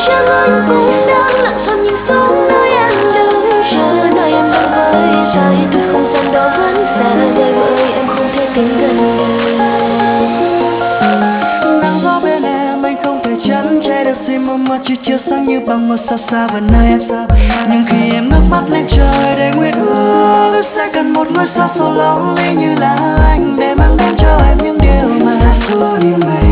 chân anh cũng đang lặng thầm nhìn xuống nơi em đứng chờ, nơi em đang với tay tuy không gian đó vẫn xa vời bởi em không thể tiến gần được. Nắng gió bên em anh không thể chắn che được gì một mặt chỉ chiếu sáng như bằng một sao xa vời nơi em. Nhưng khi em ngước mắt lên trời để nguyện ước sẽ cần một ngôi sao so lonely như là anh để mang đến cho em những điều mà xa xôi như mây.